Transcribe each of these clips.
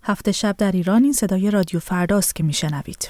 هفت شب در ایران. این صدای رادیو فرداست که میشنوید.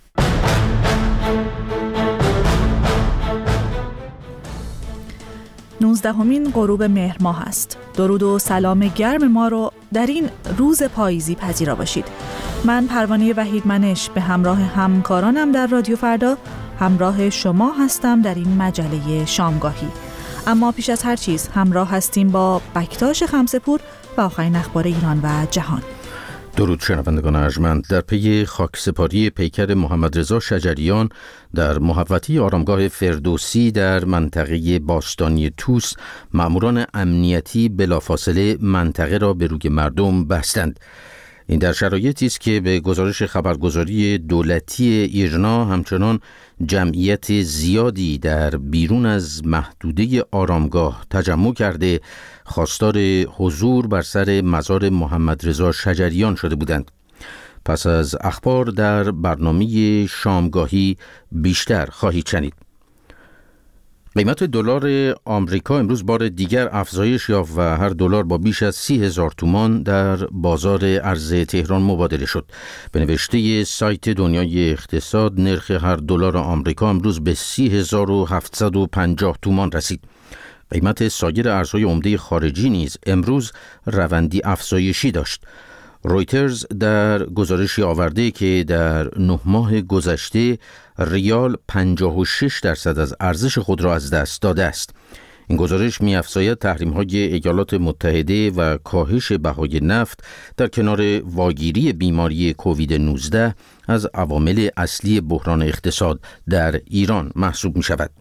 نوزدهمین غروب مهر ماه است. درود و سلام گرم ما رو در این روز پاییزی پذیرا باشید. من پروانه وحیدمنش به همراه همکارانم در رادیو فردا همراه شما هستم در این مجله شامگاهی. اما پیش از هر چیز همراه هستیم با بکتاش خمسه‌پور و آخرین اخبار ایران و جهان. درود شنوندگان ارجمند. در پی خاکسپاری پیکر محمد رضا شجریان در محوطه آرامگاه فردوسی در منطقه باستانی توس، ماموران امنیتی بلافاصله منطقه را به روی مردم بستند. این در شرایطی است که به گزارش خبرگزاری دولتی ایرنا همچنان جمعیت زیادی در بیرون از محدوده آرامگاه تجمع کرده خواستار حضور بر سر مزار محمد رضا شجریان شده بودند. پس از اخبار در برنامه شامگاهی بیشتر خواهید شنید. قیمت دلار آمریکا امروز بار دیگر افزایش یافت و هر دلار با بیش از 30,000 تومان در بازار ارز تهران مبادله شد. به نوشته سایت دنیای اقتصاد، نرخ هر دلار آمریکا امروز به 30,750 تومان رسید. قیمت سایر ارزهای عمده خارجی نیز امروز روندی افزایشی داشت. رویترز در گزارشی آورده که در 9 ماه گذشته ریال 56% از ارزش خود را از دست داده است. این گزارش می‌افزاید تحریم‌های ایالات متحده و کاهش بهای نفت در کنار واگیری بیماری کووید 19 از عوامل اصلی بحران اقتصاد در ایران محسوب می‌شود.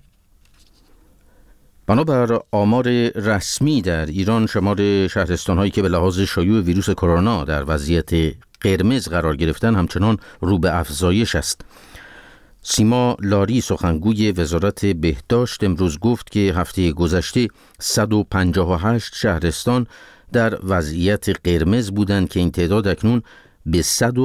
بنابر آمار رسمی در ایران، شمار شهرستان‌هایی که به لحاظ شیوع ویروس کرونا در وضعیت قرمز قرار گرفتن همچنان رو به افزایش است. سیما لاری، سخنگوی وزارت بهداشت، امروز گفت که هفته گذشته 158 شهرستان در وضعیت قرمز بودند که این تعداد اکنون به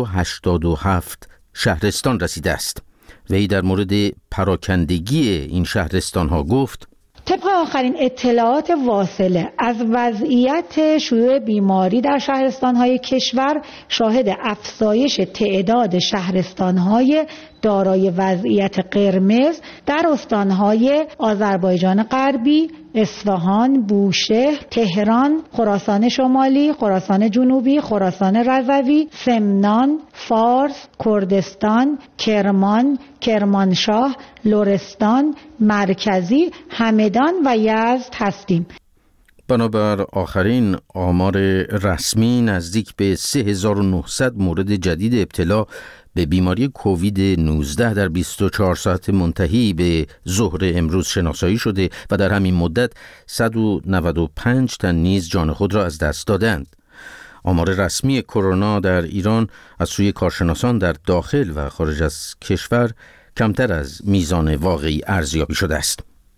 187 شهرستان رسیده است. وی در مورد پراکندگی این شهرستان‌ها گفت: طبق آخرین اطلاعات واصله از وضعیت شیوع بیماری در شهرستان‌های کشور، شاهد افزایش تعداد شهرستان‌های دارای وضعیت قرمز در استان‌های آذربایجان غربی، اصفهان، بوشهر، تهران، خراسان شمالی، خراسان جنوبی، خراسان رضوی، سمنان، فارس، کردستان، کرمان، کرمانشاه، لرستان، مرکزی، همدان و یزد هستیم. بنابر آخرین آمار رسمی، نزدیک به 3900 مورد جدید ابتلا به بیماری کووید 19 در 24 ساعت منتهی به ظهر امروز شناسایی شده و در همین مدت 195 تن نیز جان خود را از دست دادند. آمار رسمی کرونا در ایران از سوی کارشناسان در داخل و خارج از کشور کمتر از میزان واقعی ارزیابی شده است.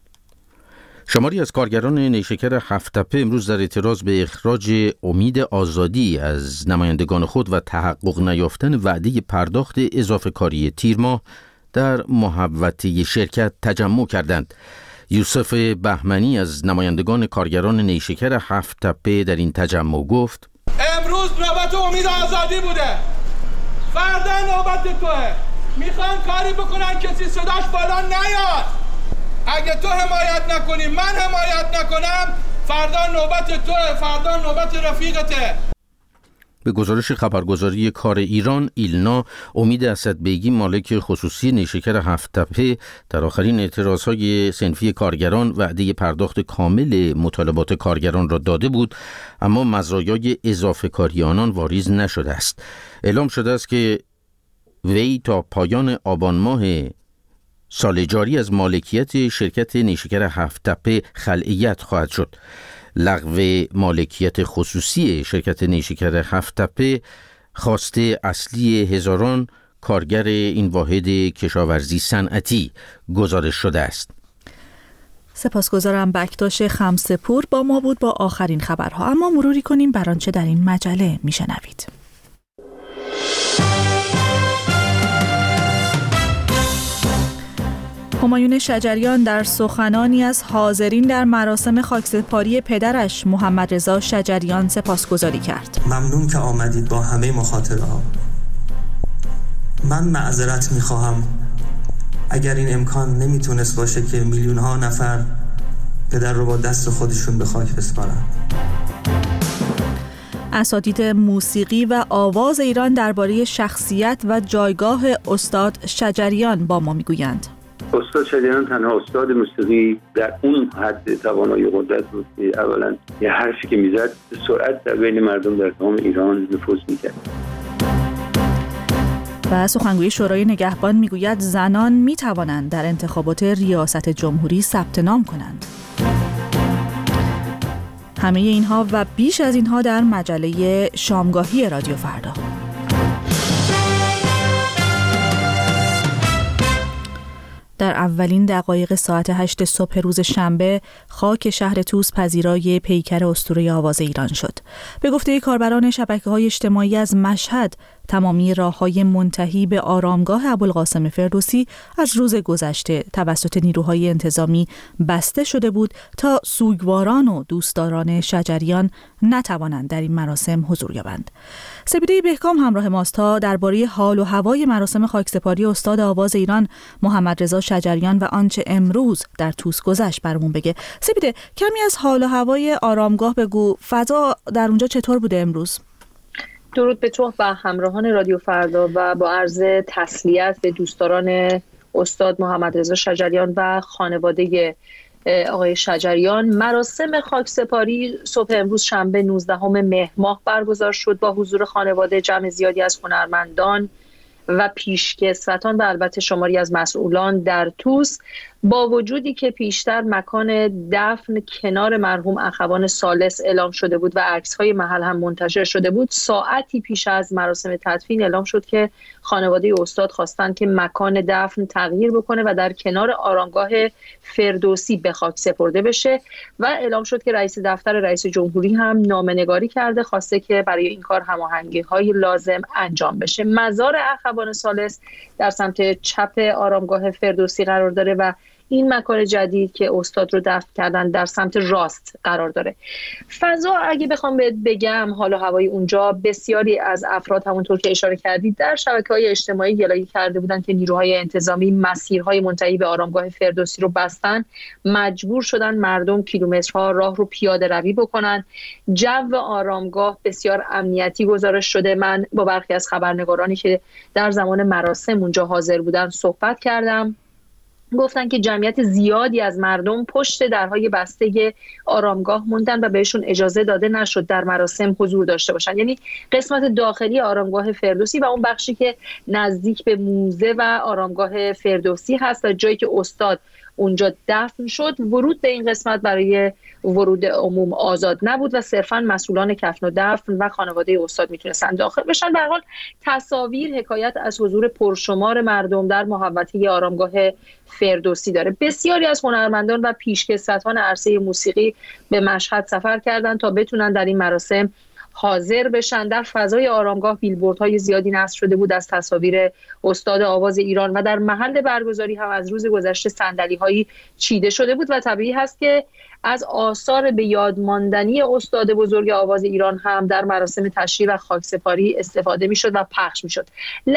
شماری از کارگران نیشکر هفت‌تپه امروز در اعتراض به اخراج امید آزادی از نمایندگان خود و تحقق نیافتن وعده پرداخت اضافه کاری تیر ماه در محوطه شرکت تجمع کردند. یوسف بهمنی از نمایندگان کارگران نیشکر هفت‌تپه در این تجمع گفت: امروز نوبت امید آزادی بوده، فردا نوبت توه. میخوان کاری بکنن کسی صداش بالا نیاد. اگه تو حمایت نکنی، من حمایت نکنم، فردا نوبت توه، فردا نوبت رفیقته. به گزارش خبرگزاری کار ایران ایلنا، امید اسدبیگی، مالک خصوصی نیشکر هفت‌تپه، در آخرین اعتراضهای صنفی کارگران وعده پرداخت کامل مطالبات کارگران را داده بود، اما مزایای اضافه کاری آنان واریز نشده است. اعلام شده است که وی تا پایان آبان ماه سال جاری از مالکیت شرکت نیشکر هفت‌تپه خلعیت خواهد شد. لغو مالکیت خصوصی شرکت نیشکر هفت‌تپه خواسته اصلی هزاران کارگر این واحد کشاورزی صنعتی گزارش شده است. سپاسگزارم. بکتاش خمسه‌پور با ما بود با آخرین خبرها. اما مروری کنیم بر آنچه در این مجله میشنوید. همایون شجریان در سخنانی از حاضرین در مراسم خاکسپاری پدرش محمد رضا شجریان سپاسگزاری کرد. ممنون که آمدید با همه مخاطبه‌ها. من معذرت می‌خواهم اگر این امکان نمیتونست باشه که میلیون‌ها نفر پدر رو با دست خودشون به خاک بسپارن. اساتید موسیقی و آواز ایران درباره شخصیت و جایگاه استاد شجریان با ما میگویند. استاد شجریان تنها استاد موسیقی در اون حد توانایی قدرت بود که اولا یه حرفی که میزد به سرعت در بین مردم در تمام ایران نفوذ میکرد. و سخنگوی شورای نگهبان میگوید زنان میتوانند در انتخابات ریاست جمهوری ثبت نام کنند. همه اینها و بیش از اینها در مجله شامگاهی رادیو فردا. در اولین دقایق ساعت 8 صبح روز شنبه خاک شهر طوس پذیرای پیکر اسطوره آواز ایران شد. به گفته کاربران شبکه‌های اجتماعی از مشهد، تمامی راه‌های منتهی به آرامگاه ابوالقاسم فردوسی از روز گذشته توسط نیروهای انتظامی بسته شده بود تا سوگواران و دوستداران شجریان نتوانند در این مراسم حضور یابند. سپیده بهکام همراه ماست تا درباره حال و هوای مراسم خاکسپاری استاد آواز ایران محمد رضا شجریان و آنچه امروز در طوس گذشت برامون بگه. سپیده، کمی از حال و هوای آرامگاه بگو. فضا در اونجا چطور بوده امروز؟ درود به تو و همراهان رادیو فردا و با عرض تسلیت به دوستداران استاد محمد رضا شجریان و خانواده آقای شجریان. مراسم خاکسپاری صبح امروز شنبه 19 مهر ماه برگزار شد با حضور خانواده، جمع زیادی از هنرمندان و پیشکسوتان و البته شماری از مسئولان در طوس. با وجودی که پیشتر مکان دفن کنار مرحوم اخوان ثالث اعلام شده بود و عکس‌های محل هم منتشر شده بود، ساعتی پیش از مراسم تدفین اعلام شد که خانواده استاد خواستند که مکان دفن تغییر بکنه و در کنار آرامگاه فردوسی به خاک سپرده بشه و اعلام شد که رئیس دفتر رئیس جمهوری هم نامه‌نگاری کرده، خواسته که برای این کار هماهنگی‌های لازم انجام بشه. مزار اخوان ثالث در سمت چپ آرامگاه فردوسی قرار داره و این مکان جدید که استاد رو دفن کردن در سمت راست قرار داره. فضا اگه بخوام بگم حال و هوای اونجا، بسیاری از افراد همونطور که اشاره کردید در شبکه‌های اجتماعی گلایه کرده بودن که نیروهای انتظامی مسیرهای منتهی به آرامگاه فردوسی رو بستن، مجبور شدن مردم کیلومترها راه رو پیاده روی بکنن. جو آرامگاه بسیار امنیتی گزارش شده. من با برخی از خبرنگارانی که در زمان مراسم اونجا حاضر بودن صحبت کردم، گفتن که جمعیت زیادی از مردم پشت درهای بسته آرامگاه موندن و بهشون اجازه داده نشد در مراسم حضور داشته باشن. یعنی قسمت داخلی آرامگاه فردوسی و اون بخشی که نزدیک به موزه و آرامگاه فردوسی هست و جایی که استاد اونجا دفن شد، ورود به این قسمت برای ورود عموم آزاد نبود و صرفاً مسئولان کفن و دفن و خانواده استاد میتونستن داخل بشن. به هر حال تصاویر حکایت از حضور پرشمار مردم در محوطه آرامگاه فردوسی داره. بسیاری از هنرمندان و پیشکسوتان عرصه موسیقی به مشهد سفر کردند تا بتونن در این مراسم حاضر بشن. در فضای آرامگاه بیلبوردهای زیادی نصب شده بود از تصاویر استاد آواز ایران و در محل برگزاری هم از روز گذشته صندلی‌هایی چیده شده بود و طبیعی هست که از آثار به یاد ماندنی استاد بزرگ آواز ایران هم در مراسم تشییع و خاکسپاری استفاده می‌شد و پخش می‌شد.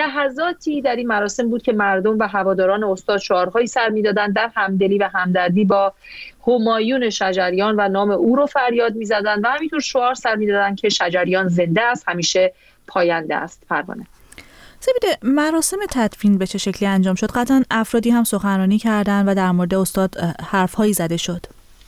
لحظاتی در این مراسم بود که مردم و هواداران استاد شعارهایی سر می‌دادند در همدلی و همدردی با همایون شجریان و نام او رو فریاد می‌زدند و همینطور شعار سر می‌دادند که شجریان زنده است، همیشه پاینده است. پروانه، سپیده، مراسم تدفین به چه شکلی انجام شد؟ قطعاً افرادی هم سخنرانی کردند و در مورد استاد حرف‌هایی زده شد.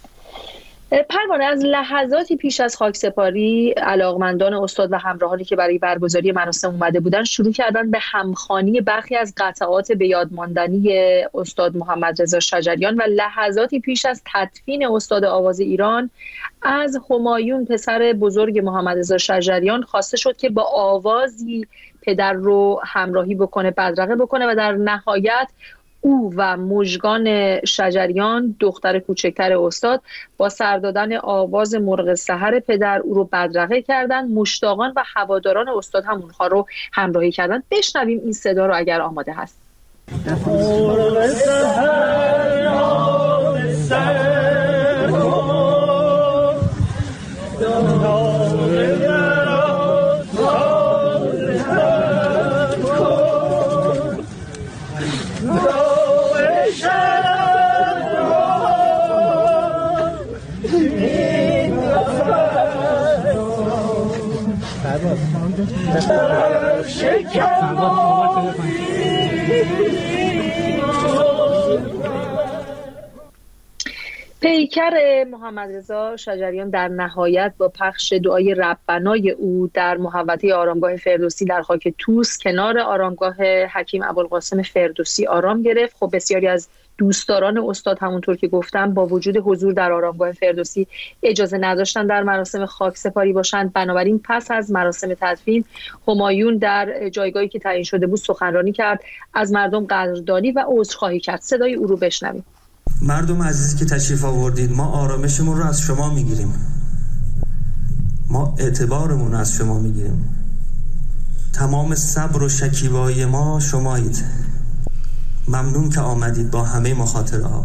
پروانه، از لحظاتی پیش از خاکسپاری علاقمندان استاد و همراهانی که برای برگزاری مراسم اومده بودن شروع کردن به همخوانی برخی از قطعات به یاد ماندنی استاد محمد رضا شجریان و لحظاتی پیش از تدفین استاد آواز ایران از همایون پسر بزرگ محمد رضا شجریان خواسته شد که با آوازی پدر رو همراهی بکنه، بدرقه بکنه و در نهایت او و مژگان شجریان دختر کوچکتر استاد با سر دادن آواز مرغ سحر پدر او رو بدرقه کردن. مشتاقان و هواداران استاد هم اونها رو همراهی کردن. بشنویم این صدا رو اگر آماده هست. پیکر محمد رضا شجریان در نهایت با پخش دعای ربنای او در محوطه آرامگاه فردوسی در خاک طوس کنار آرامگاه حکیم ابوالقاسم فردوسی آرام گرفت. خب بسیاری از دوستداران استاد همونطور که گفتم با وجود حضور در آرامگاه فردوسی اجازه نداشتن در مراسم خاکسپاری باشند. بنابراین پس از مراسم تدفین همایون در جایگاهی که تعیین شده بود سخنرانی کرد، از مردم قدردانی و عذرخواهی کرد. صدای او رو بشنویم. مردم عزیزی که تشریف آوردید، ما آرامشمون رو از شما میگیریم، ما اعتبارمون رو از شما میگیریم. تمام صبر و شکیبایی ما شمایید. ممنون که آمدید با همه مخاطره ها.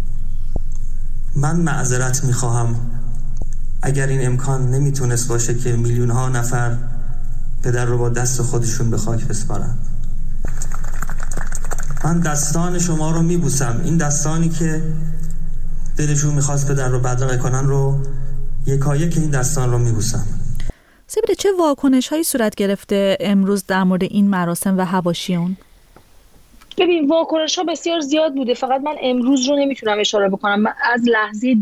من معذرت میخواهم اگر این امکان نمیتونست باشه که میلیون ها نفر پدر رو با دست خودشون به خاک بسپارن. من دستان شما رو میبوسم، این دستانی که دلشون میخواست پدر رو بدرقه کنن رو یکایک این دستان رو میبوسم. سپیده، چه واکنش هایی صورت گرفته امروز در مورد این مراسم و حواشیون؟ ببین واکنش ها بسیار زیاد بوده، فقط من امروز رو نمیتونم اشاره بکنم. من از لحظه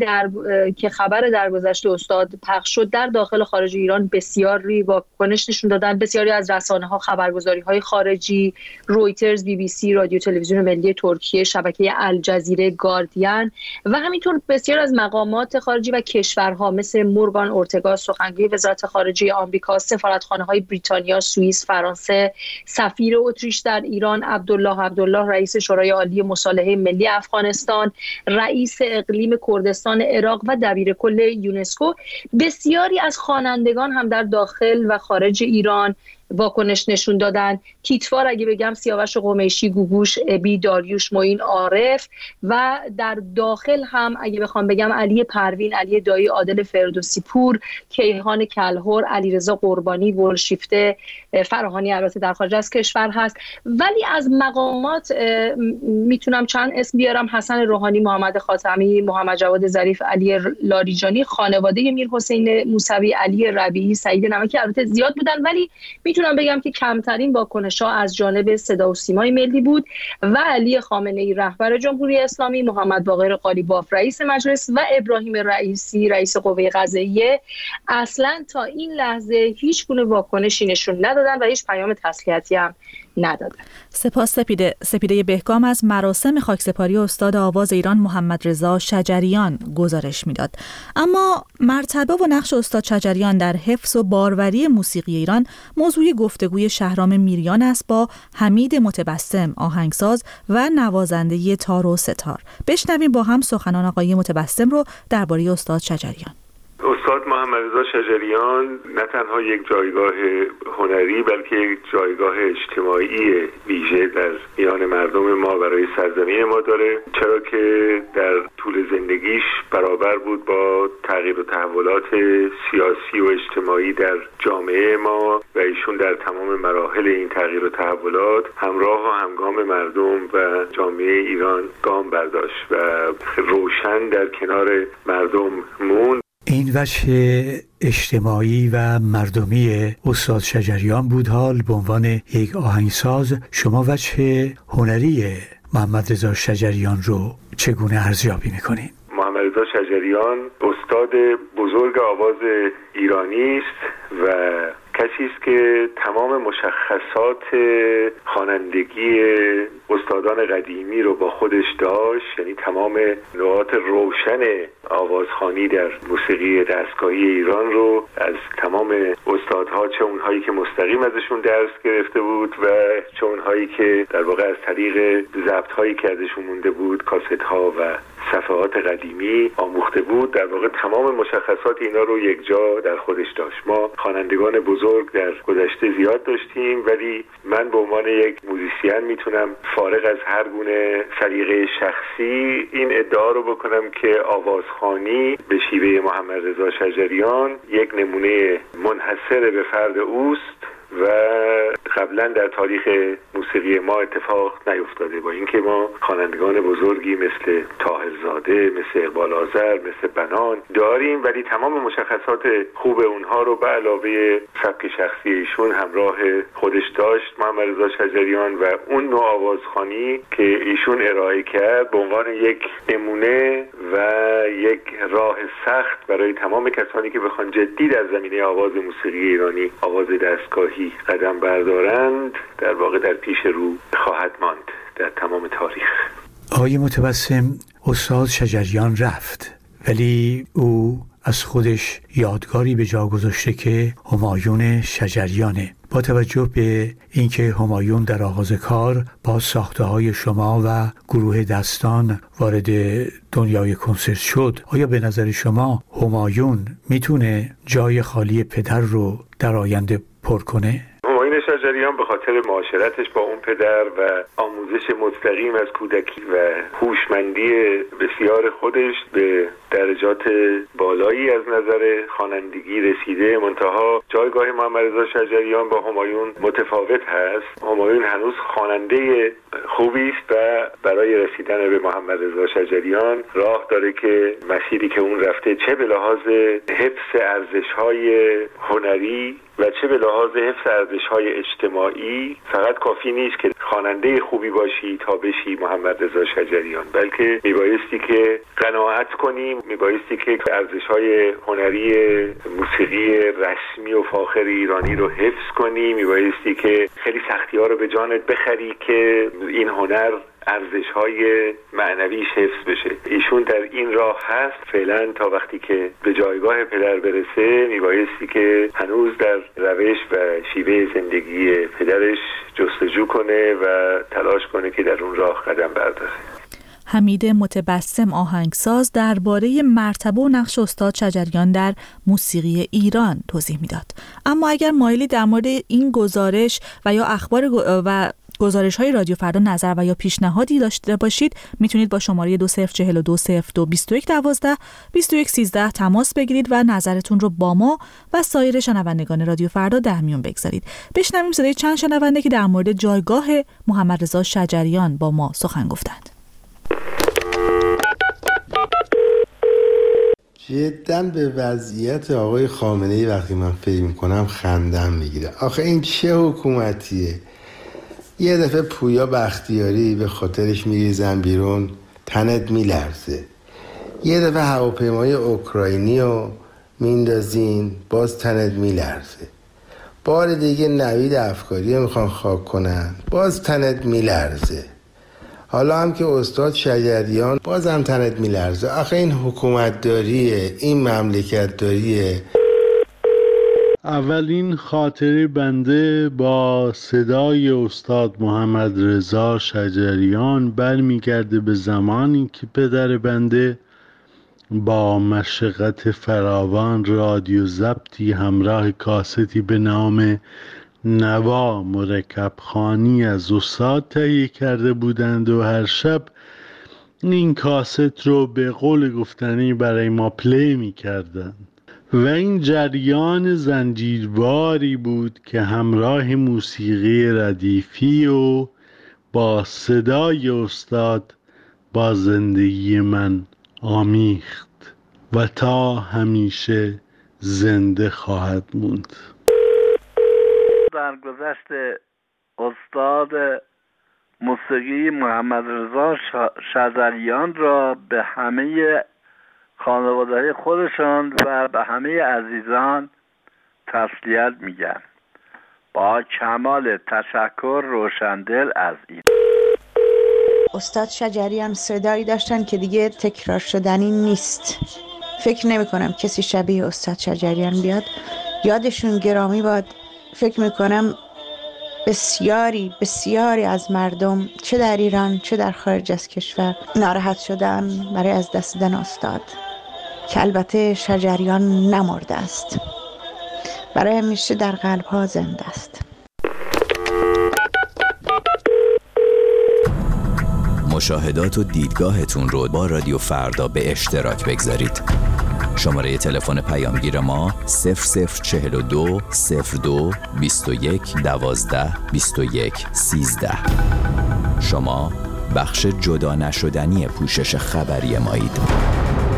که خبر درگذشت استاد پخش شد در داخل خارج ایران بسیاری واکنش نشون دادن. بسیاری از رسانه ها، خبرگزاری های خارجی، رویترز، BBC، رادیو تلویزیون ملی ترکیه، شبکه الجزیره، گاردین و همینطور بسیار از مقامات خارجی و کشورها مثل مورگان اورتگا سخنگوی وزارت خارجه آمریکا، سفارتخانه های بریتانیا، سوئیس، فرانسه، سفیر اتریش در ایران عبدالله رئیس شورای عالی مصالحه ملی افغانستان، رئیس اقلیم کردستان عراق و دبیر کل یونسکو، بسیاری از خوانندگان هم در داخل و خارج ایران واکنش نشون دادن. تیتوار اگه بگم سیاوش قمیشی، گوگوش، ابی، داریوش، معین، عارف و در داخل هم اگه بخوام بگم علی پروین، علی دایی، عادل فردوسی پور، کیهان کلهر، علیرضا قربانی، ولشیفته، فراهانی البته در خارج از کشور هست. ولی از مقامات میتونم چند اسم بیارم: حسن روحانی، محمد خاتمی، محمد جواد ظریف، علی لاریجانی، خانواده میرحسین موسوی، علی ربیعی، سعید نمکی. البته زیاد بودن ولی میتونم بگم که کمترین واکنش‌ها از جانب صدا و سیمای ملی بود و علی خامنه‌ای رهبر جمهوری اسلامی، محمد باقر قالیباف رئیس مجلس و ابراهیم رئیسی رئیس قوه قضاییه اصلا تا این لحظه هیچ گونه واکنشی نشون ندادن و هیچ پیام تسلیتی هم ندادن. سپاس سپیده بهگام از مراسم خاکسپاری استاد آواز ایران محمد رضا شجریان گزارش میداد. اما مرتبه و نقش استاد شجریان در حفظ و باروری موسیقی ایران موضوع گفتگوی شهرام میریان است با حمید متبسم، آهنگساز و نوازنده تار و ستار. بشنویم با هم سخنان آقای متبسم رو درباره استاد شجریان. استاد محمد رضا شجریان نه تنها یک جایگاه هنری بلکه یک جایگاه اجتماعی ویژه در میان مردم ما برای سرزمین ما داره، چرا که در طول زندگیش برابر بود با تغییر و تحولات سیاسی و اجتماعی در جامعه ما و ایشون در تمام مراحل این تغییر و تحولات همراه و همگام مردم و جامعه ایران گام برداشت و روشن در کنار مردم موند. این وجه اجتماعی و مردمی استاد شجریان بود. حال به عنوان یک آهنگساز شما وجه هنری محمد رضا شجریان رو چگونه ارزیابی میکنین؟ محمد رضا شجریان استاد بزرگ آواز ایرانی است و کسی است که تمام مشخصات خوانندگی استادان قدیمی رو با خودش داشت، یعنی تمام نقاط روشن آوازخوانی در موسیقی دستگاهی ایران رو از تمام استادها، چه اونهایی که مستقیم ازشون درس گرفته بود و چه اونهایی که در واقع از طریق ضبط‌هایی که ازشون مونده بود، کاست‌ها و صفحات قدیمی آموخته بود، در واقع تمام مشخصات اینا رو یک جا در خودش داشت. ما خوانندگان بزرگ بزرگ در گذشته زیاد داشتیم، ولی من به عنوان یک موزیسین میتونم فارغ از هر گونه سلیقه شخصی این ادعا رو بکنم که آوازخوانی به شیوه محمد رضا شجریان یک نمونه منحصر به فرد اوست و قبلا در تاریخ موسیقی ما اتفاق نیفتاده، با اینکه ما خوانندگان بزرگی مثل طاهرزاده، مثل اقبال آذر، مثل بنان داریم، ولی تمام مشخصات خوب اونها رو به علاوه سبک شخصی ایشون همراه خودش داشت محمد رضا شجریان و اون نوع آوازخوانی که ایشون ارائه کرد به عنوان یک نمونه و یک راه سخت برای تمام کسانی که بخوان جدی در زمینه آواز موسیقی ایرانی، آواز دستگاهی قدم بردارند، در واقع در پیش رو خواهد ماند در تمام تاریخ. آقای متبسم، استاد شجریان رفت، ولی او از خودش یادگاری به جا گذاشته که همایون شجریانه. با توجه به اینکه همایون در آغاز کار با ساخته‌های شما و گروه دستان وارد دنیای کنسرت شد، آیا به نظر شما همایون میتونه جای خالی پدر رو در آینده پر کنه؟ همایون شجریان به خاطر معاشرتش با اون پدر و آموزش مستقیم از کودکی و هوشمندی بسیار خودش به درجات بالایی از نظر خوانندگی رسیده. منتها جایگاه محمد رضا شجریان با همایون متفاوت هست. همایون هنوز خواننده خوبی است و برای رسیدن به محمد رضا شجریان راه داره که مسیری که اون رفته، چه به لحاظ حفظ ارزش‌های هنری و چه به لحاظ حفظ ارزش‌های اجتماعی، فقط کافی نیست که خواننده خوبی باشی تا بشی محمد رضا شجریان، بلکه میبایستی که قناعت کنیم، میبایستی که ارزش‌های هنری موسیقی رسمی و فاخر ایرانی رو حفظ کنی، میبایستی که خیلی سختی‌ها رو به جانت بخری که این هنر ارزش‌های معنویش حفظ بشه. ایشون در این راه هست فعلا تا وقتی که به جایگاه پدر برسه. میبایستی که هنوز در روش و شیوه زندگی پدرش جستجو کنه و تلاش کنه که در اون راه قدم برداره. حمید متبسم آهنگساز درباره مرتبه و نقش استاد شجریان در موسیقی ایران توضیح میداد. اما اگر مایلی در مورد این گزارش و یا اخبار و گزارش‌های رادیو فردا نظر و یا پیشنهادی داشته باشید، میتونید با شماره 20420221122113 تماس بگیرید و نظرتون رو با ما و سایر شنوندگان رادیو فردا در میون بگذارید. بشنویم صدای چند شنونده که در مورد جایگاه محمد رضا شجریان با ما سخن گفتند. جداً به وضعیت آقای خامنه‌ای وقتی من فکر میکنم خندم میگیره. آخه این چه حکومتیه؟ یه دفعه پویا بختیاری به خاطرش میریزن بیرون، تنت میلرزه. یه دفعه هواپیمای اوکراینی رو میندازین، باز تنت میلرزه. بار دیگه نوید افکاری رو میخوان خاک کنن، باز تنت میلرزه. حالا هم که استاد شجریان، باز هم تنت میلرزه. آخه این حکومت داریه، این مملکت داریه. اولین خاطره بنده با صدای استاد محمد رضا شجریان برمیگرده به زمانی که پدر بنده با مشقت فراوان رادیو ضبطی همراه کاستی به نام نوا مرکب خوانی از استاد تهیه کرده بودند و هر شب این کاست رو به قول گفتنی برای ما پلی می کردند و این جریان زنجیرواری بود که همراه موسیقی ردیفی و با صدای استاد با زندگی من آمیخت و تا همیشه زنده خواهد موند. در گذشت استاد موسیقی محمد رضا شجریان را به همه خانواده خودشان و به همه عزیزان تسلیت میگم. با کمال تشکر، روشندل از این. استاد شجریان صدایی داشتن که دیگه تکرار شدنی نیست. فکر نمی کنم کسی شبیه استاد شجریان بیاد. یادشون گرامی باد. فکر میکنم بسیاری از مردم چه در ایران چه در خارج از کشور ناراحت شدن برای از دست دادن استاد که البته شجریان نمرده است. برای همیشه در قلب‌ها زنده است. مشاهدات و دیدگاهتون رو با رادیو فردا به اشتراک بگذارید. شماره تلفن پیامگیر ما 0042 02 21 12 21 13. شما بخش جدا نشدنی پوشش خبری مایید.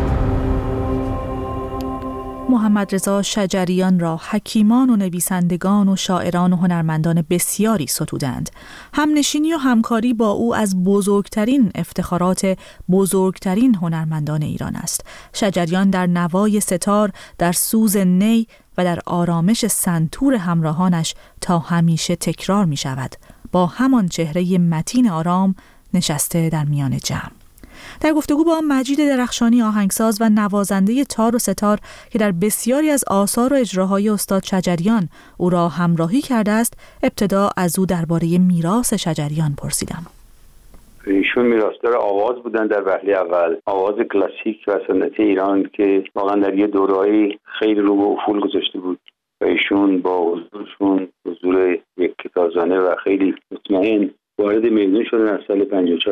محمد رضا شجریان را حکیمان و نویسندگان و شاعران و هنرمندان بسیاری ستودند. همنشینی و همکاری با او از بزرگترین افتخارات بزرگترین هنرمندان ایران است. شجریان در نوای ستار، در سوز نی و در آرامش سنتور همراهانش تا همیشه تکرار می شود. با همان چهره متین آرام نشسته در میان جمع. در گفتگو با مجید درخشانی آهنگساز و نوازنده تار و ستار که در بسیاری از آثار و اجراهای استاد شجریان او را همراهی کرده است، ابتدا از او درباره میراث شجریان پرسیدم. ایشون میراثدار آواز بودن در وهله اول، آواز کلاسیک و سنتی ایران که واقعا در یه دوره‌ای خیلی رو به افول گذاشته بود و ایشون با حضور یک کتازانه و خیلی مطمئن وارد میدان شدن از سال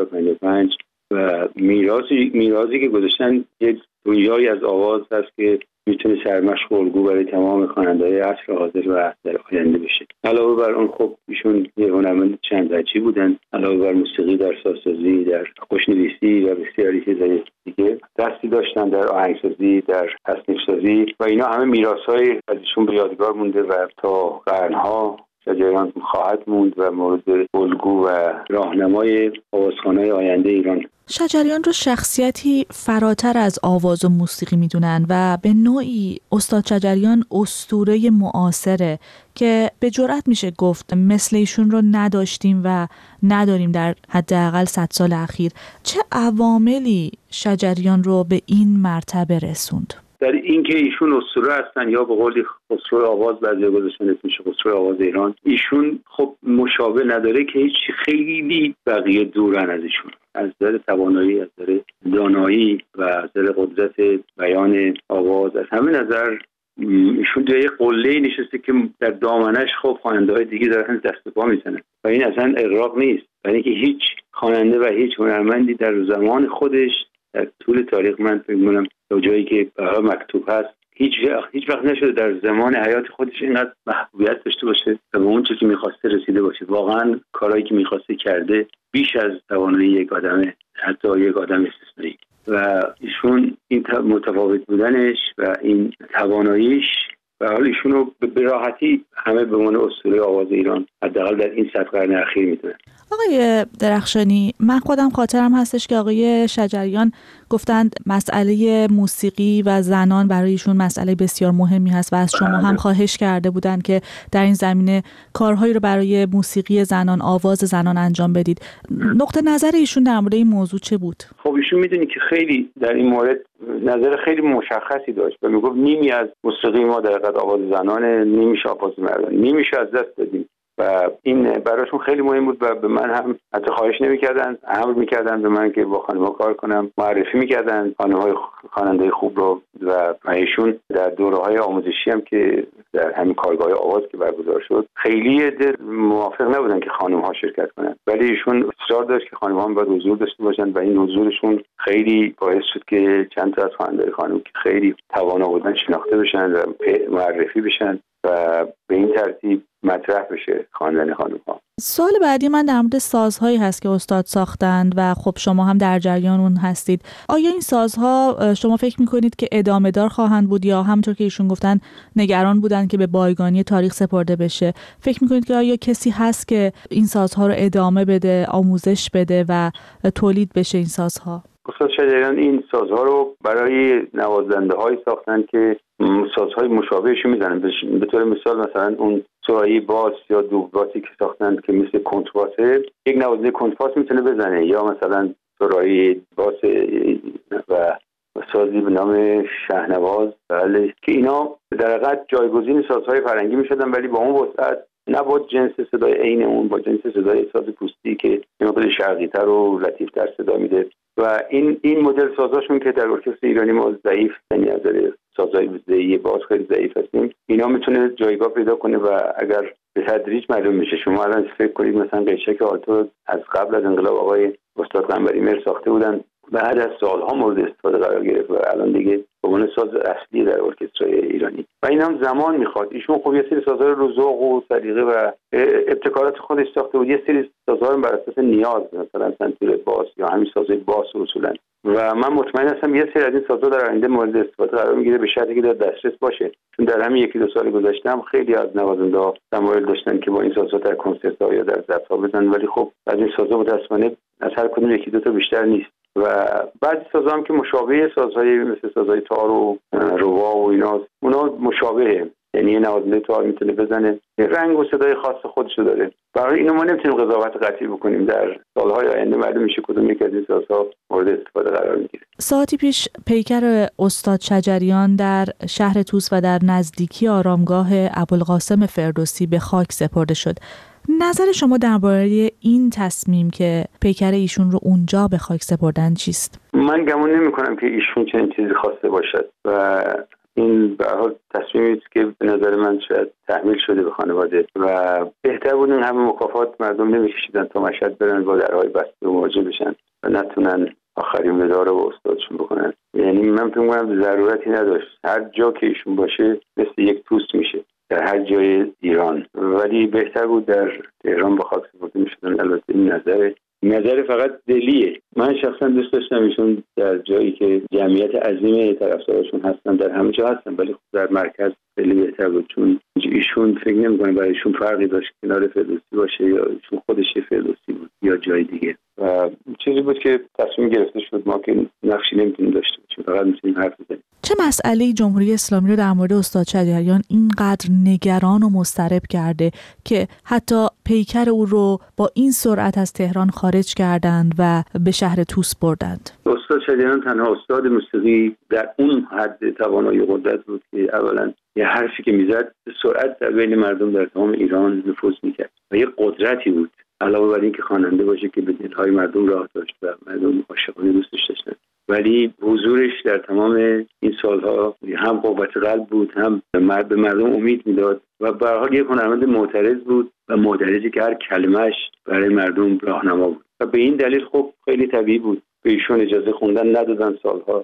54-55 و میراثی که گذاشتن یک دنیایی از آواز هست که میتونه سرمشق و الگو برای تمام خواننده‌های عصر حاضر و در آینده بشه. علاوه بر اون خب ایشون یه هنرمند چند وجهی بودن، علاوه بر موسیقی در سازسازی، در خوشنویسی و بسیاری چیزهای دیگه دستی داشتن در آهنگسازی، در تصنیف‌سازی و اینا همه میراث‌های از ایشون به یادگار مونده و تا قرن‌ها شجریان خواهد موند و مورد الگو و راهنمای آوازخوان‌های آینده ایران. شجریان رو شخصیتی فراتر از آواز و موسیقی میدونن و به نوعی استاد شجریان اسطوره معاصره که به جرئت میشه گفت مثل ایشون رو نداشتیم و نداریم در حداقل 100 سال اخیر. چه عواملی شجریان رو به این مرتبه رسوند؟ در اینکه ایشون اسطوره هستن یا به قول خسرو آواز بعضی گذاشتن اسمش خسرو آواز ایران، ایشون خب مشابه نداره که هیچ، خیلی بقیه دورن از ایشون، از نظر توانایی، از نظر دانایی و از نظر قدرت بیان آواز، از همه نظر ایشون توی یه قله نشسته که در دامنش خب خواننده‌های دیگه دارن دست و پا میزنن و این اصلا اغراق نیست، برای اینکه هیچ خواننده و هیچ هنرمندی در زمان خودش در طول تاریخ، من فکر می‌کنم تا جایی که مکتوب هست، هیچ وقت نشده در زمان حیات خودش اینقدر محبوبیت داشته باشه و به اون چیزی که می‌خواسته رسیده باشه. واقعا کارهایی که می‌خواسته کرده بیش از توانایی یک آدمه، حتی یک آدم استثنایی. و ایشون این متفاوت بودنش و این تواناییش و حال ایشون رو به راحتی همه به عنوان اسطوره آواز ایران حداقل در این 100 قرن اخیر می‌دونن. آقای درخشانی، من خودم خاطرم هستش که آقای شجریان گفتند مسئله موسیقی و زنان برای ایشون مسئله بسیار مهمی هست و از شما هم خواهش کرده بودند که در این زمینه کارهایی رو برای موسیقی زنان، آواز زنان انجام بدید. نقطه نظر ایشون در مورد این موضوع چه بود؟ خب ایشون میدونی که خیلی در این مورد نظر خیلی مشخصی داشت و میگفت نیمی از موسیقی ما در حقیقت آواز زنانه، نیمیش آواز مردان، نیمیش از دست دادیم و این براشون خیلی مهم بود و به من هم حتی خواهش نمی‌کردن، امر می‌کردن به من که با خانم‌ها کار کنم، معرفی می‌کردن خانم‌های خواننده خوب رو و ایشون در دوره‌های آموزشی هم که در همین کارگاه آواز که برگزار شد خیلی موافق نبودن که خانم‌ها شرکت کنن، ولی ایشون اصرار داشت که خانم‌ها هم باید حضور داشته باشن و این حضورشون خیلی باعث شد که چند تا از خواننده خانم که خیلی توانا بودن شناخته بشن و معرفی بشن و به این ترتیب مطرح بشه خواندن خانم‌ها. سوال بعدی من در مورد سازهایی هست که استاد ساختند و خب شما هم در جریان اون هستید. آیا این سازها شما فکر میکنید که ادامه دار خواهند بود یا همونطور که ایشون گفتن نگران بودن که به بایگانی تاریخ سپرده بشه؟ فکر میکنید که آیا کسی هست که این سازها رو ادامه بده، آموزش بده و تولید بشه این سازها؟ استاد شجریان این سازها رو برای نوازنده‌های ساختن که سازهای مشابهش میزنن. به طور مثال مثلا اون سرایی باس یا دوب باسی که ساختن که مثل کنترباسه، یک نوازنده کنترباس میتونه بزنه، یا مثلا سرایی باس و سازی به نام شهنواز، بله، که اینا در حقیقت جایگزین سازهای فرنگی میشدن ولی با اون وسعت، نه با جنس صدای عین اون، با جنس صدای ساز پوستی که خیلی شرقی‌تر و لطیف‌تر صدا میده. و این مدل سازاشون که در ارکستر ایرانی ما ضعیف، یعنی از سازهای ضعیف باز خیلی ضعیف هستیم، اینا میتونه جایگاه پیدا کنه و اگر به تدریج معلوم میشه. شما الان فکر کنید مثلا قیچک آلتو از قبل از انقلاب آقای استاد قنبری مهر ساخته بودن، بعد از سالها مورد استفاده قرار گرفت و الان دیگه به عنوان ساز اصلی در ارکسترای ایرانی و این هم زمان میخواد. ایشون خب یه سری سازها رو ذوق و سلیقه و ابتکارات خودش ساخته بود، یه سری سازها رو بر اساس نیاز، مثلا سنتور باس یا همین سازهای باس اصولا، و من مطمئن هستم یه سری از این سازها در آینده مورد استفاده قرار میگیره به شرطی که در دسترس باشه. چون در همین 1-2 سال گذشته هم خیلی از نوازنده‌ها تمایل داشتن که با این سازها در کنسرت‌ها یا در ضبط‌ها بزنن، ولی خب از این سازها متأسفانه از هر کدوم 1-2 تا بیشتر نیست و بعضی سازها هم که مشابه سازهای مثل سازهای تار و روا و اینا، اونا مشابهه، یعنی یه نوازنده تار میتونه بزنه، رنگ و صدای خاص خودشو داره. برای اینو ما نمیتونیم قضاوت قطعی بکنیم. در سالهای آینده معلوم میشه کدوم یک از این سازها مورد استفاده قرار میگیره. ساعتی پیش پیکر استاد شجریان در شهر طوس و در نزدیکی آرامگاه ابوالقاسم فردوسی به خاک سپرده شد. نظر شما درباره این تصمیم که پیکر ایشون رو اونجا به خاک سپردن چیست؟ من گمان نمی‌کنم که ایشون چنین چیزی خواسته باشد و این به هر حال تصمیمی است که به نظر من شاید تحمیل شده به خانواده و بهتر بود این همه مکافات مردم نمی‌کشیدن تا مشهد برن با درهای بسته مواجه بشن و نتونن آخرین ودا رو با استادشون بکنن. یعنی من فکر می‌کنم ضرورتی نداشت. هر جا که ایشون باشه مثل یک توست میشه در هر جای ایران، ولی بهتر بود در تهران با خاک سپرده میشدن. البته این نظر فقط دلیه. من شخصا دوست داشتم ایشون در جایی که جمعیت عظیم طرفدارشون هستن در همه جا هستن، ولی خب در مرکز خیلی بهتر بود، چون ایشون فکر نمی‌کنم برای ایشون فرقی داشت کنار فردوسی باشه یا ایشون خودش فردوسی بود یا جای دیگه. و چیزی بود که تصمیم گرفته شد، ما که نقشی نمیتونیم داشته باشیم، فقط میتونیم حرف بزنیم. چه مسئله جمهوری اسلامی رو در مورد استاد شجریان اینقدر نگران و مضطرب کرده که حتی پیکر او رو با این سرعت از تهران خارج کردند و به شهر طوس بردند؟ استاد شجریان تنها استاد موسیقی در اون حد توانایی و قدرت بود که اولا یه حرفی که میزد به سرعت در بین مردم در تمام ایران نفوذ میکرد و یه قدرتی بود، علاوه بر اینکه خواننده باشه که به دلهای مردم راه داشت و مردم عاشقانه دوستش داشتن، ولی حضورش در تمام این سالها هم قوت قلب بود، هم به مردم امید میداد و به هر حال یک هنرمند معترض بود و معترضی که هر کلمش برای مردم راهنما بود و به این دلیل خب خیلی طبیعی بود به ایشون اجازه خوندن ندادن. سال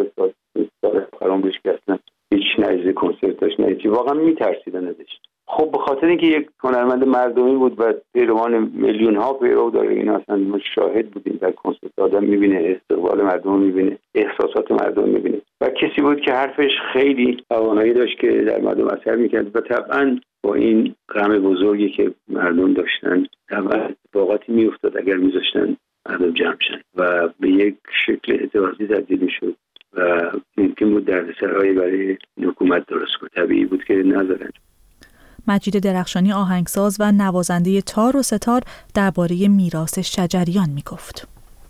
فرام بهش گفتن هیچ نایزه کنسرت داشت، نه چی، واقعا میترسیدن ازش. خب به خاطر اینکه یک هنرمند مردمی بود و پیروان میلیون ها پیرو داره، این اصلا ما شاهد بودیم در کنسرت، آدم میبینه استقبال مردم، میبینه احساسات مردم، میبینه و کسی بود که حرفش خیلی توانایی داشت که در مردم اثر میکرد و طبعا با این غم بزرگی که مردم داشتن طبعا اتفاقاتی میافتاد اگر میذاشتن مردم جمع شن و به یک شکل اعتراضی تبدیل میشد و ممکن بود دردسرایی برای حکومت درست کنه. طبیعی بود که نذارن. مجید درخشانی آهنگساز و نوازنده تار و ستار درباره میراث شجریان میگفت.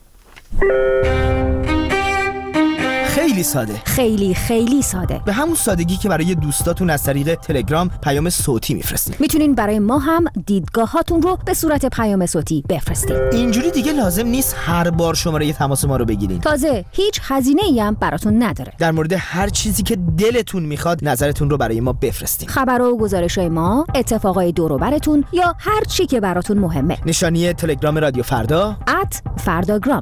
خیلی ساده، خیلی ساده، به همون سادگی که برای دوستاتون از طریق تلگرام پیام صوتی میفرستین. میتونین برای ما هم دیدگاهاتون رو به صورت پیام صوتی بفرستین. اینجوری دیگه لازم نیست هر بار شماره تماس ما رو بگیرین. تازه هیچ هزینه‌ای هم براتون نداره. در مورد هر چیزی که دلتون میخواد نظرتون رو برای ما بفرستین. خبر و گزارش‌های ما، اتفاقای دور و براتون یا هر چی که براتون مهمه. نشانی تلگرام رادیو فردا @فرداگرام.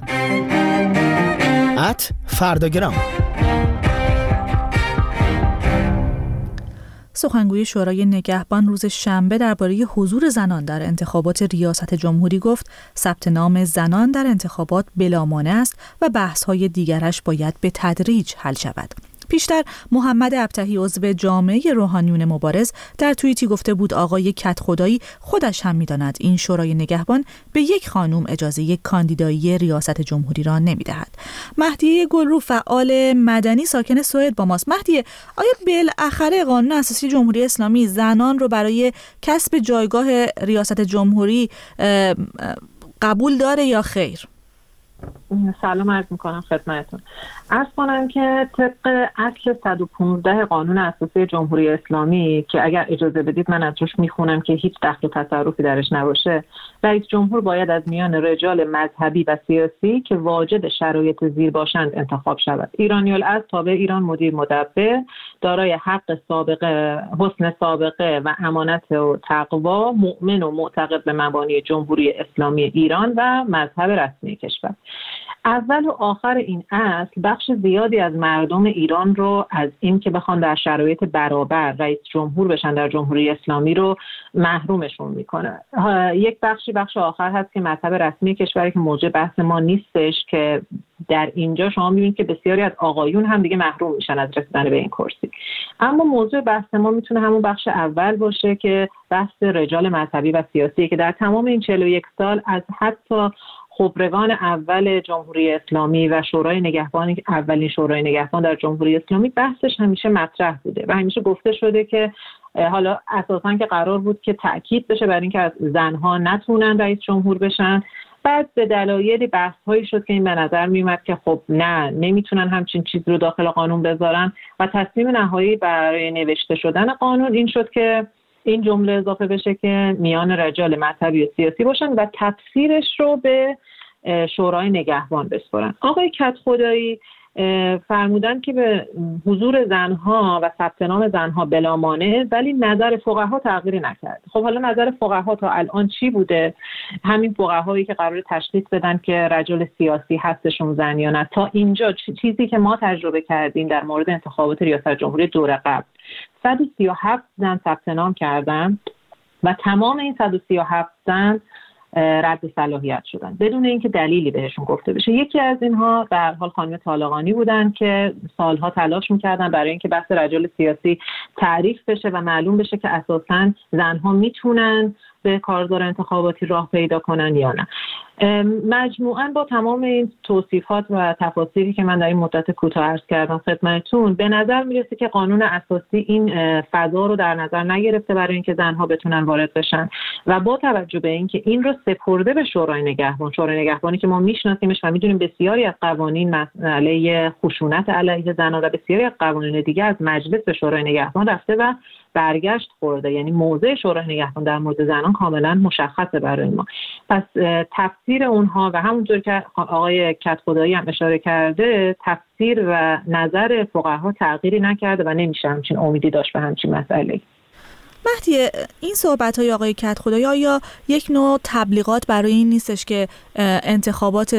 فرداگرام. سخنگوی شورای نگهبان روز شنبه درباره حضور زنان در انتخابات ریاست جمهوری گفت ثبت نام زنان در انتخابات بلامانع است و بحث‌های دیگرش باید به تدریج حل شود. پیشتر محمد ابطحی عضو جامعه روحانیون مبارز در توییتی گفته بود آقای کدخدایی خودش هم می‌داند این شورای نگهبان به یک خانم اجازه یک کاندیدایی ریاست جمهوری را نمی‌دهد. مهدیه گلرو فعال مدنی ساکن سوئد با ماست. مهدیه، آیا بالاخره قانون اساسی جمهوری اسلامی زنان رو برای کسب جایگاه ریاست جمهوری قبول داره یا خیر؟ سلام عرض میکنم خدمتتون. عرض کنم که طبق اصل 115 قانون اساسی جمهوری اسلامی که اگر اجازه بدید من از روش میخونم که هیچ دخل و تصرفی درش نباشه، رئیس جمهور باید از میان رجال مذهبی و سیاسی که واجد شرایط زیر باشند انتخاب شود. ایرانی الاصل تابع ایران مدیر مدبر، دارای حق سابقه، حسن سابقه و امانت و تقوا، مؤمن و معتقد به مبانی جمهوری اسلامی ایران و مذهب رسمی کشور. اول و آخر این اصل بخش زیادی از مردم ایران رو از این که بخوان در شرایط برابر رئیس جمهور بشن در جمهوری اسلامی رو محرومشون میکنه. یک بخش آخر هست که مذهب رسمی کشوری که موضوع بحث ما نیستش، که در اینجا شما میبینید که بسیاری از آقایون هم دیگه محروم میشن از رسیدن به این کرسی. اما موضوع بحث ما میتونه همون بخش اول باشه که بحث رجال مذهبی و سیاسی که در تمام این 41 سال از حتی خبرگان اول جمهوری اسلامی و شورای نگهبان، اولین شورای نگهبان در جمهوری اسلامی، بحثش همیشه مطرح بوده و همیشه گفته شده که حالا اساساً که قرار بود که تأکید بشه بر اینکه زنها نتونن رئیس جمهور بشن، بعد به دلایل بحث‌هایی شد که این به نظر میومد که خب نه، نمیتونن همچین چیز رو داخل قانون بذارن و تصمیم نهایی برای نوشته شدن قانون این شد که این جمله اضافه بشه که میان رجال مذهبی و سیاسی باشن و تفسیرش رو به شورای نگهبان بسپارن. آقای کدخدایی فرمودن که به حضور زنها و ثبت نام زنها بلا مانع، ولی نظر فقها تغییری نکرد. خب حالا نظر فقها تا الان چی بوده؟ همین فقهایی که قرار تشخیص بدن که رجل سیاسی هستشون زن یا نه. تا اینجا چیزی که ما تجربه کردیم در مورد انتخابات ریاست جمهوری دور قبل، 137 زن ثبت نام کردن و تمام این 137 زن رد صلاحیت شدن بدون اینکه دلیلی بهشون گفته بشه. یکی از اینها در حال خانم طالقانی بودن که سالها تلاش میکردن برای اینکه بحث رجل سیاسی تعریف بشه و معلوم بشه که اساساً زنها میتونن به کارزار انتخاباتی راه پیدا کنن یا نه. مجموعاً با تمام این توصیفات و تفاصیلی که من در این مدت کوتاه عرض کردم خدمتتون، به نظر میرسه که قانون اساسی این فضا رو در نظر نگرفته برای اینکه زنها بتونن وارد بشن و با توجه به اینکه این رو سپرده به شورای نگهبان، شورای نگهبانی که ما میشناسیمش و میدونیم بسیاری از قوانین مسئله خشونت علیه زنان و بسیاری از قوانین دیگه از مجلس به شورای نگهبان رفته و برگشت خورده، یعنی موضع شورای نگهبان در مورد زنان کاملا مشخصه برای ما. پس تفسیر اونها و همونطور که آقای کدخدایی هم اشاره کرده، تفسیر و نظر فقها تغییری نکرده و نمیشه همچین امیدی داشت به همچین مسئله. مهدی، این صحبت‌های آقای کدخدایی آیا یک نوع تبلیغات برای این نیستش که انتخابات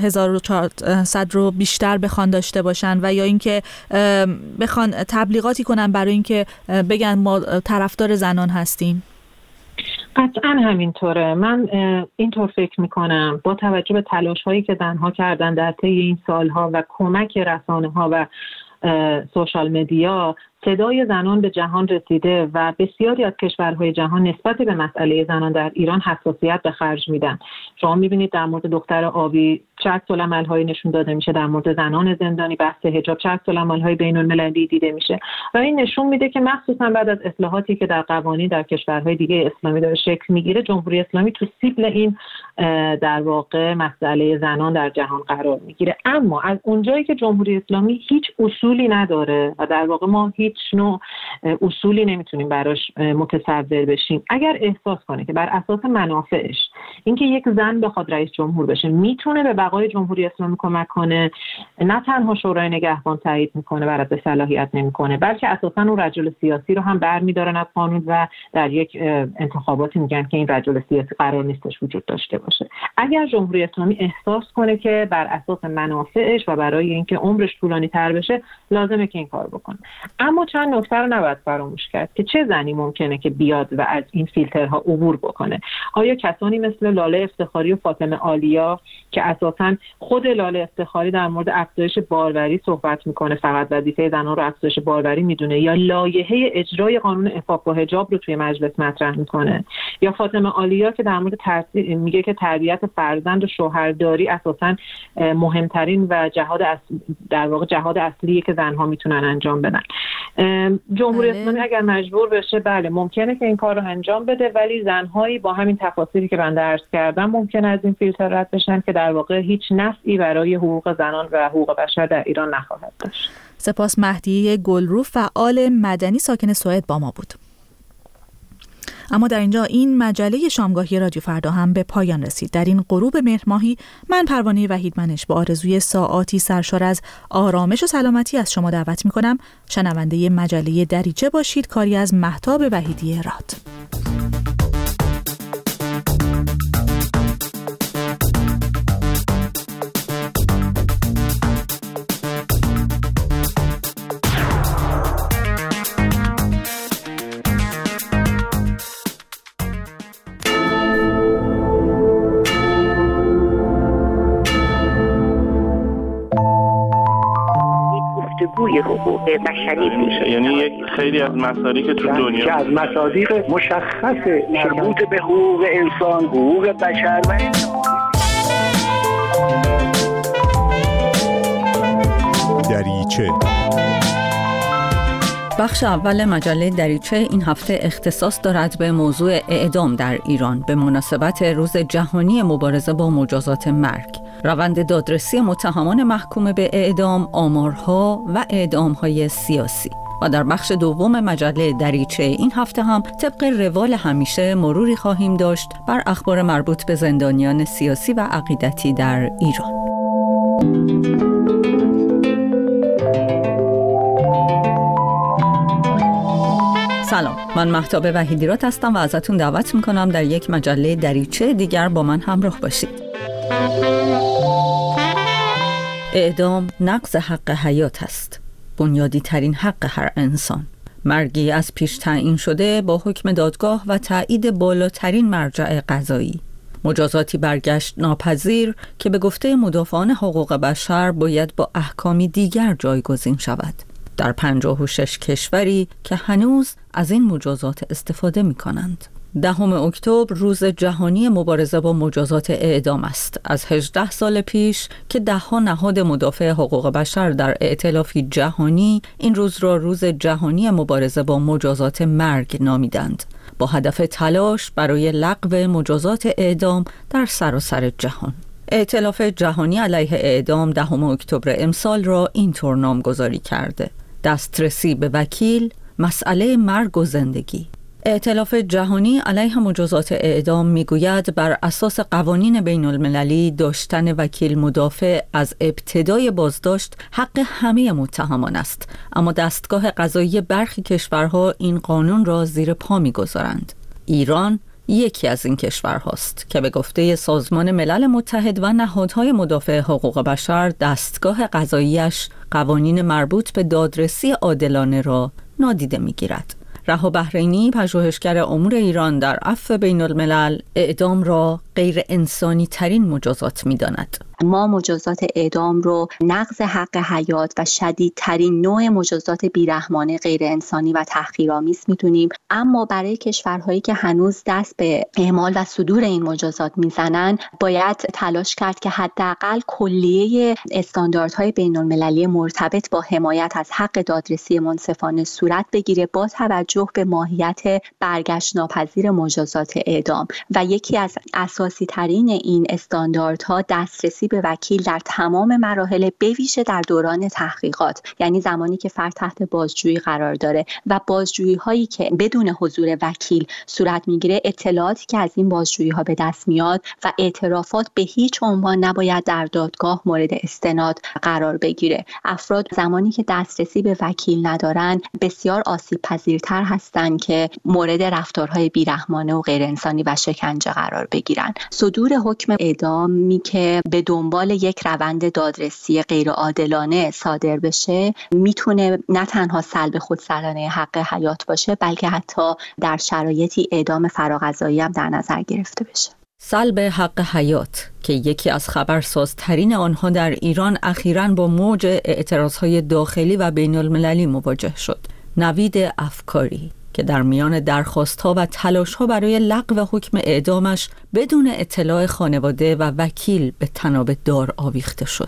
1400 رو بیشتر بخوان داشته باشن و یا اینکه بخوان تبلیغاتی کنن برای اینکه بگن ما طرفدار زنان هستیم؟ قطعا همینطوره. من اینطور فکر میکنم با توجه به تلاش‌هایی که زنها کردن در طی این سالها و کمک رسانه‌ها و سوشال مدیا، صدای زنان به جهان رسیده و بسیاری از کشورهای جهان نسبت به مسئله زنان در ایران حساسیت به خرج میدن. شما میبینید در مورد دختر آبی چه عکس‌العمل‌هایی نشون داده میشه، در مورد زنان زندانی بحث حجاب چه عکس‌العمل‌های بین‌المللی دیده میشه و این نشون میده که مخصوصا بعد از اصلاحاتی که در قوانین در کشورهای دیگه اسلامی داره شکل میگیره، جمهوری اسلامی تو سیبل این در واقع مسئله زنان در جهان قرار میگیره. اما از اونجایی که جمهوری اسلامی هیچ اصولی نداره و در واقع ما هیچ نوع اصولی نمیتونیم براش متصور بشیم، اگر احساس کنه که بر اساس منافعش اینکه یک زن بخواد رئیس جمهور بشه میتونه به بقای جمهوری اسلامی کمک کنه، نه تنها شورای نگهبان تایید میکنه و رد صلاحیت نمیکنه، بلکه اساسا اون رجل سیاسی رو هم برمیدارن از قانون و در یک انتخاباتی میگن که این رجل سیاسی قرار نیستش وجود داشته باشه. اگر جمهوری اسلامی احساس کنه که بر اساس منافعش و برای اینکه عمرش طولانی تر بشه لازمه که این کار بکنه. اما چند نکته رو نباید فراموش کرد که چه زنی ممکنه که بیاد و از این فیلترها عبور بکنه. آیا کسانی مثل لاله افتخاری و فاطمه عالیا که اساساً خود لاله افتخاری در مورد افزایش باروری صحبت میکنه، فقط وظیفه زنان رو افزایش باروری میدونه، یا لایحه اجرای قانون عفاف و حجاب رو توی مجلس مطرح میکنه، یا فاطمه عالیا که در مورد میگه که تربیت فرزند و شوهرداری اساساً مهمترین و در واقع جهاد اصلیه که زنها میتونن انجام بدن. جمهوری اسلامی اگر مجبور بشه بله ممکنه که این کار رو انجام بده، ولی زنهایی با همین تفاصیلی که بنده عرض کردم ممکنه از این فیلتر رد بشن که در واقع هیچ نفعی برای حقوق زنان و حقوق بشر در ایران نخواهد داشت. سپاس. مهدیه گلرو، فعال مدنی ساکن سوئد با ما بود. اما در اینجا این مجله شامگاهی رادیو فردا هم به پایان رسید. در این غروب مهر ماهی من پروانه وحیدمنش با آرزوی ساعاتی سرشار از آرامش و سلامتی از شما دعوت می‌کنم شنونده مجله دریچه باشید، کاری از مهتاب وحیدی راد. گفتگوی حقوق بشری میشه، یعنی یک خیلی از مصادیق تو دنیا که از مصادیق مشخص مربوط به حقوق انسان، حقوق بشر و دریچه. بخش اول مجله دریچه این هفته اختصاص دارد به موضوع اعدام در ایران به مناسبت روز جهانی مبارزه با مجازات مرگ. روند دادرسی متهمان محکوم به اعدام، آمارها و اعدام‌های سیاسی. و در بخش دوم مجله دریچه این هفته هم طبق روال همیشه مروری خواهیم داشت بر اخبار مربوط به زندانیان سیاسی و عقیدتی در ایران. سلام، من مهتاب وحیدی هستم و ازتون دعوت میکنم در یک مجله دریچه دیگر با من همراه باشید. اعدام نقض حق حیات است، بنیادی ترین حق هر انسان. مرگی از پیش تعیین شده با حکم دادگاه و تایید بالاترین مرجع قضایی. مجازاتی برگشت ناپذیر که به گفته مدافعان حقوق بشر باید با احکامی دیگر جایگزین شود. در 56 کشوری که هنوز از این مجازات استفاده می کنند. 10 اکتبر روز جهانی مبارزه با مجازات اعدام است. از 18 سال پیش که 10 نهاد مدافع حقوق بشر در ائتلافی جهانی این روز را روز جهانی مبارزه با مجازات مرگ نامیدند، با هدف تلاش برای لغو مجازات اعدام در سراسر جهان. ائتلاف جهانی علیه اعدام 10 اکتبر امسال را اینطور نامگذاری کرده: دسترسی به وکیل، مسئله مرگ و زندگی. ائتلاف جهانی علیه مجازات اعدام میگوید بر اساس قوانین بین المللی داشتن وکیل مدافع از ابتدای بازداشت حق همه متهمان است، اما دستگاه قضایی برخی کشورها این قانون را زیر پا میگذارند. ایران یکی از این کشورهاست که به گفته سازمان ملل متحد و نهادهای مدافع حقوق بشر دستگاه قضاییش قوانین مربوط به دادرسی عادلانه را نادیده میگیرد. رها بحرینی، پژوهشگر امور ایران در عفو بین الملل، اعدام را غیر انسانی ترین مجازات می داند. ما مجازات اعدام رو نقض حق حیات و شدیدترین نوع مجازات بیرحمانه غیر انسانی و تحقیرآمیز میدونیم، اما برای کشورهایی که هنوز دست به اعمال و صدور این مجازات میزنن باید تلاش کرد که حداقل کلیه استانداردهای بین المللی مرتبط با حمایت از حق دادرسی منصفانه صورت بگیره با توجه به ماهیت برگشت ناپذیر مجازات اعدام. و یکی از اساسی ترین این استانداردها دسترسی به وکیل در تمام مراحل، به ویژه در دوران تحقیقات، یعنی زمانی که فرد تحت بازجویی قرار داره و بازجویی هایی که بدون حضور وکیل صورت میگیره، اطلاعاتی که از این بازجویی ها به دست میاد و اعترافات به هیچ عنوان نباید در دادگاه مورد استناد قرار بگیره. افراد زمانی که دسترسی به وکیل ندارن بسیار آسیب پذیرتر هستن که مورد رفتارهای بیرحمانه و غیر انسانی و شکنجه قرار بگیرن. صدور حکم اعدامی که به دنبال یک روند دادرسی غیر عادلانه صادر بشه میتونه نه تنها سلب خودسرانه حق حیات باشه، بلکه حتی در شرایطی اعدام فراقضایی هم در نظر گرفته بشه. سلب حق حیات که یکی از خبرسازترین آنها در ایران اخیراً با موج اعتراضهای داخلی و بین المللی مواجه شد. نوید افکاری که در میان درخواست‌ها و تلاش‌ها برای لغو حکم اعدامش بدون اطلاع خانواده و وکیل به طناب دار آویخته شد.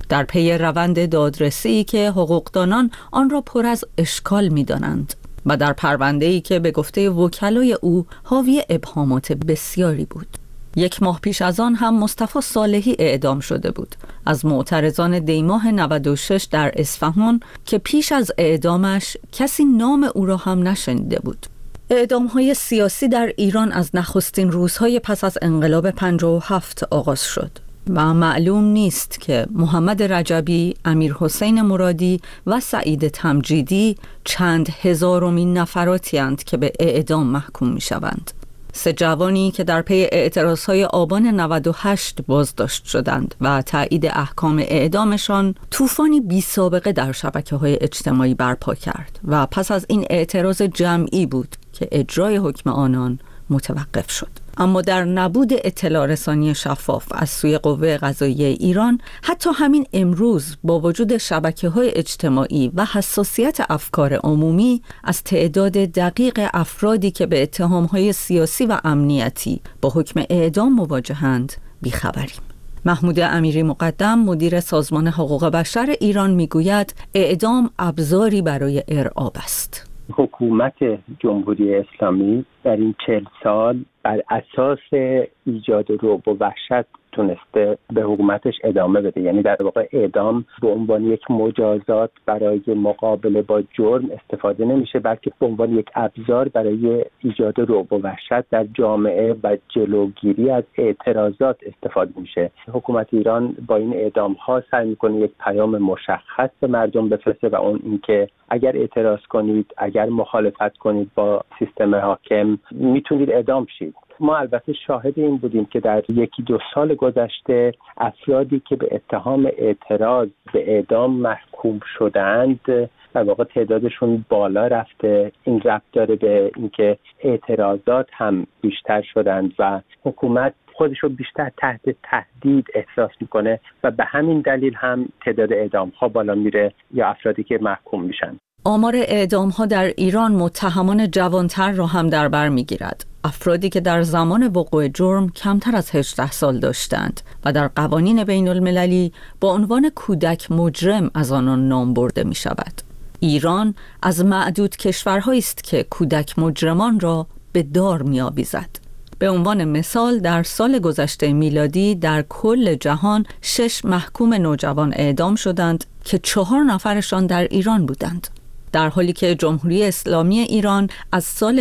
در پی روند دادرسی که حقوقدانان آن را پر از اشکال می‌دانند و در پرونده‌ای که به گفته وکلای او حاوی ابهامات بسیاری بود. 1 ماه پیش از آن هم مصطفی صالحی اعدام شده بود، از معترضان دیماه 96 در اصفهان که پیش از اعدامش کسی نام او را هم نشنیده بود. اعدام‌های سیاسی در ایران از نخستین روزهای پس از انقلاب 57 آغاز شد و معلوم نیست که محمد رجبی، امیرحسین مرادی و سعید تمجیدی چند هزارمین نفراتی اند که به اعدام محکوم می‌شوند. 3 جوانی که در پی اعتراضهای آبان 98 بازداشت شدند و تایید احکام اعدامشان طوفانی بی سابقه در شبکه‌های اجتماعی برپا کرد و پس از این اعتراض جمعی بود که اجرای حکم آنان متوقف شد. اما در نبود اطلاع رسانی شفاف از سوی قوه قضاییه ایران، حتی همین امروز با وجود شبکه‌های اجتماعی و حساسیت افکار عمومی، از تعداد دقیق افرادی که به اتهام‌های سیاسی و امنیتی با حکم اعدام مواجهند بیخبریم. محمود امیری مقدم، مدیر سازمان حقوق بشر ایران، میگوید اعدام ابزاری برای ارعاب است. حکومت جمهوری اسلامی در این 40 سال بر اساس ایجاد رعب و وحشت تونسته به حکومتش ادامه بده. یعنی در واقع اعدام به عنوان یک مجازات برای مقابله با جرم استفاده نمیشه، بلکه به عنوان یک ابزار برای ایجاد رعب و وحشت در جامعه و جلوگیری از اعتراضات استفاده میشه. حکومت ایران با این اعدام ها سعی میکنه یک پیام مشخص به مردم بفرسته و اون اینکه اگر اعتراض کنید، اگر مخالفت کنید با سیستم حاکم، میتونید اعدام شید. ما البته شاهد این بودیم که در 1-2 سال گذشته افرادی که به اتهام اعتراض به اعدام محکوم شدند در واقع تعدادشون بالا رفته. این ربط داره به اینکه اعتراضات هم بیشتر شدند و حکومت خودش رو بیشتر تحت تهدید احساس میکنه و به همین دلیل هم تعداد اعدام ها بالا میره یا افرادی که محکوم میشن. آمار اعدام ها در ایران متهمان جوانتر را هم در بر میگیرد. افرادی که در زمان وقوع جرم کمتر از 18 سال داشتند و در قوانین بین المللی با عنوان کودک مجرم از آنان نام برده می شود. ایران از معدود کشورهایی است که کودک مجرمان را به دار می آویزد. به عنوان مثال در سال گذشته میلادی در کل جهان 6 محکوم نوجوان اعدام شدند که 4 نفرشان در ایران بودند. در حالی که جمهوری اسلامی ایران از سال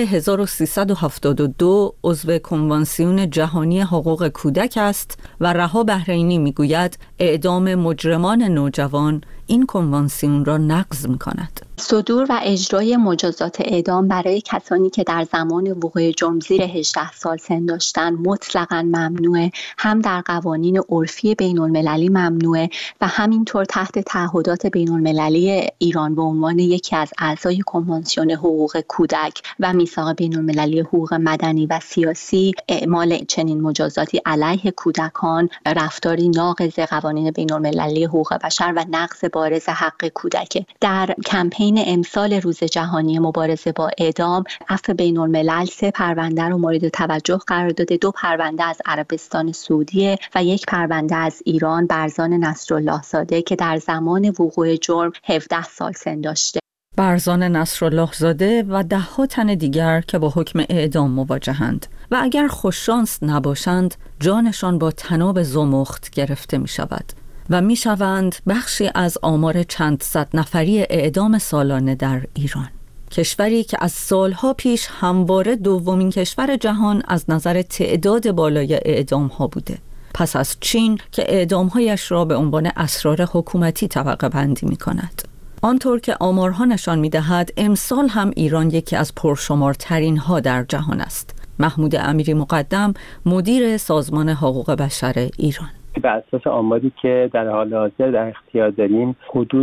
1372 عضو کنوانسیون جهانی حقوق کودک است و رها بحرینی میگوید اعدام مجرمان نوجوان این کنوانسیون را نقض می‌کند. صدور و اجرای مجازات اعدام برای کسانی که در زمان وقوع جرم زیر 18 سال سن داشتند مطلقاً ممنوعه، هم در قوانین عرفی بین‌المللی ممنوعه و همینطور تحت تعهدات بین‌المللی ایران به عنوان یکی از اعضای کنوانسیون حقوق کودک و میثاق بین‌المللی حقوق مدنی و سیاسی اعمال چنین مجازاتی علیه کودکان رفتاری ناقض قوانین بین‌المللی حقوق بشر و نقض بارز حق کودک. در کمپین امسال روز جهانی مبارزه با اعدام، عفو بین‌الملل 3 پرونده رو مورد توجه قرار داده. 2 پرونده از عربستان سعودی و 1 پرونده از ایران، برزان نصرالله زاده که در زمان وقوع جرم 17 سال سن داشته. برزان نصرالله زاده و 10 تن دیگر که با حکم اعدام مواجهند و اگر خوششانس نباشند جانشان با طناب زمخت گرفته می شود و می شوند بخشی از آمار چند صد نفری اعدام سالانه در ایران، کشوری که از سالها پیش همواره 2مین کشور جهان از نظر تعداد بالای اعدام ها بوده، پس از چین که اعدامهایش را به عنوان اسرار حکومتی طبقه بندی می کند. آنطور که آمارها نشان می دهد امسال هم ایران یکی از پرشمارترین ها در جهان است. محمود امیری مقدم، مدیر سازمان حقوق بشر ایران: بر اساس آماری که در حال حاضر در اختیار داریم حدود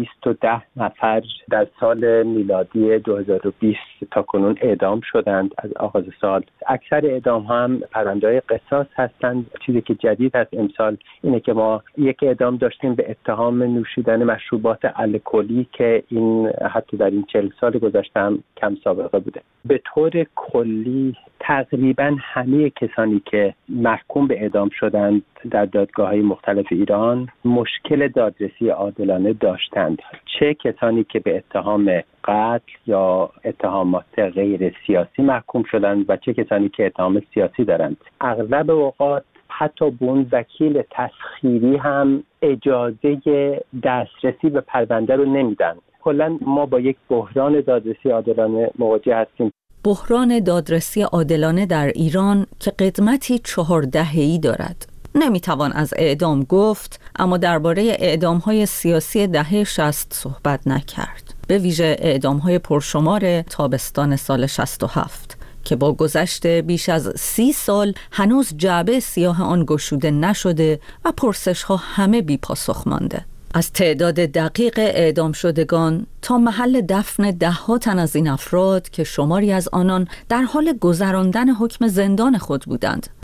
210 نفر در سال میلادی 2020 تا کنون اعدام شدند از آغاز سال. اکثر اعدام هم پرونده‌های قصاص هستند. چیزی که جدید هست امسال اینه که ما 1 اعدام داشتیم به اتهام نوشیدن مشروبات الکلی که این حتی در این 40 سال گذشته هم کم سابقه بوده. به طور کلی تقریبا همه کسانی که محکوم به اعدام شدند در دادگاه‌های مختلف ایران مشکل دادرسی عادلانه داشتند، چه کسانی که به اتهام قتل یا اتهامات غیر سیاسی محکوم شدند و چه کسانی که اتهام سیاسی دارند. اغلب اوقات حتی به اون وکیل تسخیری هم اجازه دسترسی به پرونده رو نمیدن. کلا ما با یک بحران دادرسی عادلانه مواجه هستیم. بحران دادرسی عادلانه در ایران که قدمتی 4 دهه‌ای دارد. نمیتوان از اعدام گفت، اما درباره اعدام‌های سیاسی دهه 60 صحبت نکرد. به ویژه اعدام‌های پرشمار تابستان سال 67 که با گذشت بیش از 30 سال هنوز جعبه سیاه آن گشوده نشده و پرسش‌ها همه بی پاسخ مانده. از تعداد دقیق اعدام شدگان تا محل دفن 10 تن از این افراد که شماری از آنان در حال گذراندن حکم زندان خود بودند